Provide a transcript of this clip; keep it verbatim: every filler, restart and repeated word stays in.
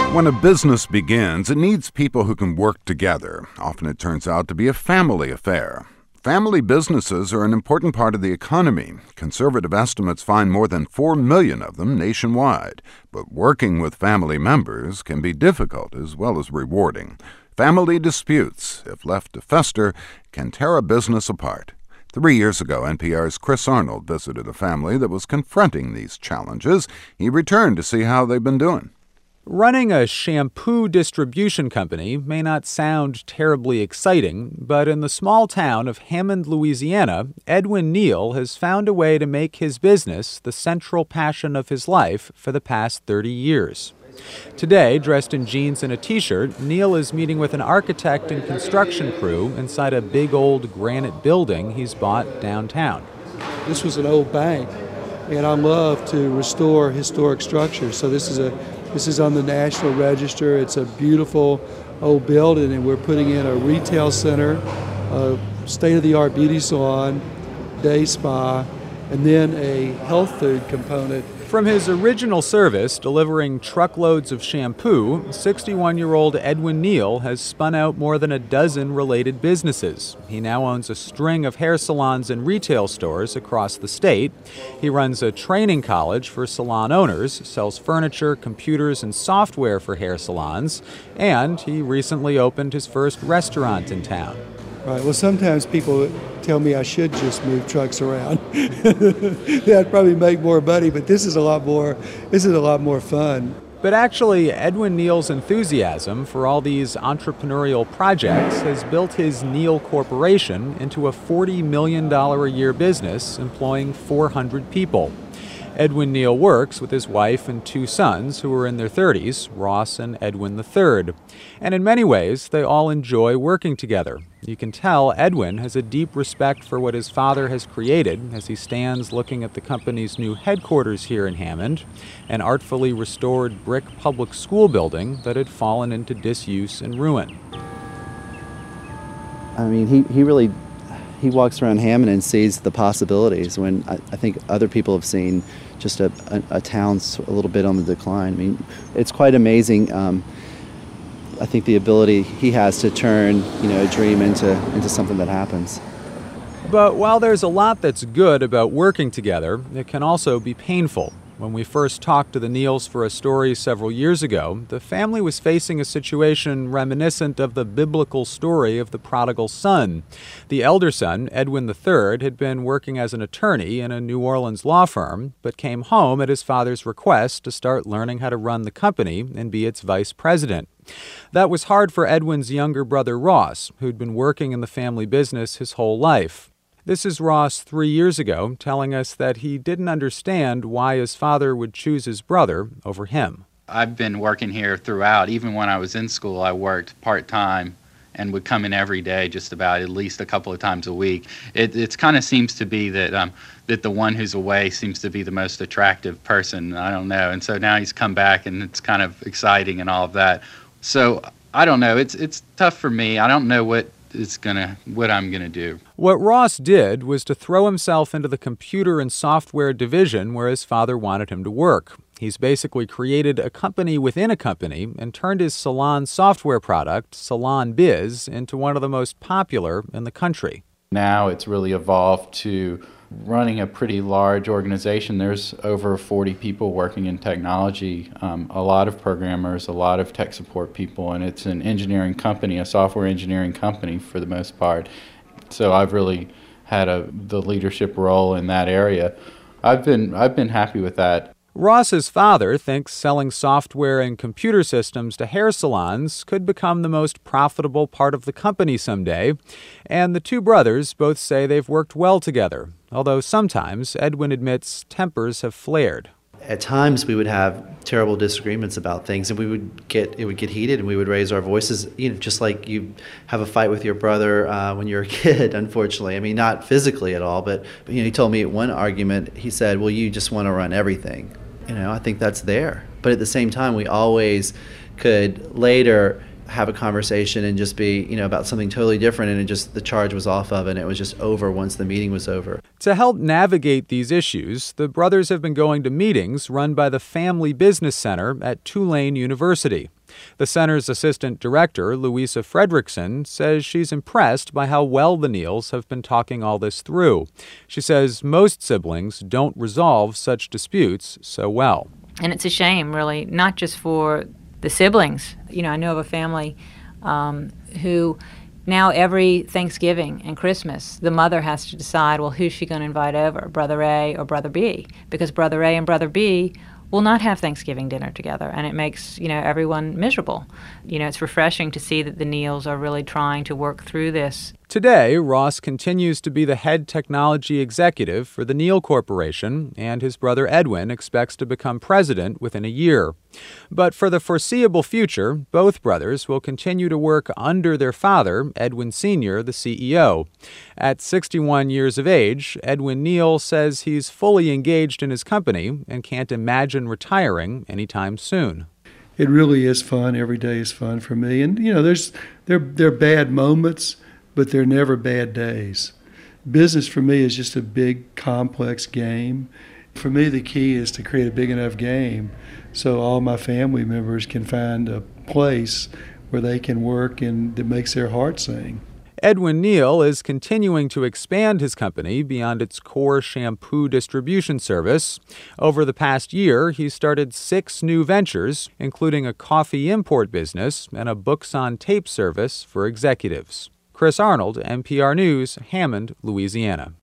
When a business begins, it needs people who can work together. Often it turns out to be a family affair. Family businesses are an important part of the economy. Conservative estimates find more than four million of them nationwide. But working with family members can be difficult as well as rewarding. Family disputes, if left to fester, can tear a business apart. Three years ago, N P R's Chris Arnold visited a family that was confronting these challenges. He returned to see how they've been doing. Running a shampoo distribution company may not sound terribly exciting, but in the small town of Hammond, Louisiana, Edwin Neal has found a way to make his business the central passion of his life for the past thirty years. Today, dressed in jeans and a t-shirt, Neal is meeting with an architect and construction crew inside a big old granite building he's bought downtown. This was an old bank, and I love to restore historic structures. So this is a This is on the National Register. It's a beautiful old building, and we're putting in a retail center, a state-of-the-art beauty salon, day spa, and then a health food component. From his original service, delivering truckloads of shampoo, sixty-one-year-old Edwin Neal has spun out more than a dozen related businesses. He now owns a string of hair salons and retail stores across the state. He runs a training college for salon owners, sells furniture, computers, and software for hair salons, and he recently opened his first restaurant in town. Right. Well, sometimes people tell me I should just move trucks around. That'd probably make more money, but this is a lot more. This is a lot more fun. But actually, Edwin Neal's enthusiasm for all these entrepreneurial projects has built his Neal Corporation into a forty million dollars a year business employing four hundred people. Edwin Neal works with his wife and two sons who are in their thirties, Ross and Edwin the third. And in many ways, they all enjoy working together. You can tell Edwin has a deep respect for what his father has created as he stands looking at the company's new headquarters here in Hammond, an artfully restored brick public school building that had fallen into disuse and ruin. I mean, he, he really, he walks around Hammond and sees the possibilities when I, I think other people have seen just a, a, a town's a little bit on the decline. I mean, it's quite amazing. Um, I think the ability he has to turn, you know, a dream into into something that happens. But while there's a lot that's good about working together, it can also be painful. When we first talked to the Neals for a story several years ago, the family was facing a situation reminiscent of the biblical story of the prodigal son. The elder son, Edwin the third, had been working as an attorney in a New Orleans law firm, but came home at his father's request to start learning how to run the company and be its vice president. That was hard for Edwin's younger brother Ross, who'd been working in the family business his whole life. This is Ross three years ago telling us that he didn't understand why his father would choose his brother over him. I've been working here throughout. Even when I was in school, I worked part-time and would come in every day just about at least a couple of times a week. It it's kind of seems to be that um, that the one who's away seems to be the most attractive person. I don't know. And so now he's come back and it's kind of exciting and all of that. So I don't know. It's it's tough for me. I don't know what it's gonna what I'm gonna do. What Ross did was to throw himself into the computer and software division where his father wanted him to work. He's basically created a company within a company and turned his salon software product, Salon Biz, into one of the most popular in the country. Now it's really evolved to running a pretty large organization. There's over forty people working in technology, um, a lot of programmers, a lot of tech support people, and it's an engineering company, a software engineering company for the most part. So I've really had a the leadership role in that area. I've been I've been happy with that. Ross's father thinks selling software and computer systems to hair salons could become the most profitable part of the company someday, and the two brothers both say they've worked well together, although sometimes, Edwin admits, tempers have flared. At times we would have terrible disagreements about things, and we would get it would get heated, and we would raise our voices. You know, just like you have a fight with your brother uh, when you're a kid. Unfortunately, I mean, not physically at all, but you know, he told me at one argument, he said, "Well, you just want to run everything." You know, I think that's there, but at the same time, we always could later have a conversation and just be, you know, about something totally different, and it just, the charge was off of, and it was just over once the meeting was over. To help navigate these issues, the brothers have been going to meetings run by the Family Business Center at Tulane University. The center's assistant director, Louisa Fredrickson, says she's impressed by how well the Neals have been talking all this through. She says most siblings don't resolve such disputes so well. And it's a shame, really, not just for the siblings. You know, I know of a family um, who now every Thanksgiving and Christmas, the mother has to decide, well, who's she going to invite over, Brother A or Brother B? Because Brother A and Brother B will not have Thanksgiving dinner together, and it makes, you know, everyone miserable. You know, it's refreshing to see that the Neals are really trying to work through this. Today, Ross continues to be the head technology executive for the Neal Corporation, and his brother Edwin expects to become president within a year. But for the foreseeable future, both brothers will continue to work under their father, Edwin Senior, the C E O. At sixty-one years of age, Edwin Neal says he's fully engaged in his company and can't imagine retiring anytime soon. It really is fun. Every day is fun for me. And, you know, there's there, there are bad moments, but they're never bad days. Business for me is just a big, complex game. For me, the key is to create a big enough game so all my family members can find a place where they can work and that makes their heart sing. Edwin Neal is continuing to expand his company beyond its core shampoo distribution service. Over the past year, he started six new ventures, including a coffee import business and a books-on-tape service for executives. Chris Arnold, N P R News, Hammond, Louisiana.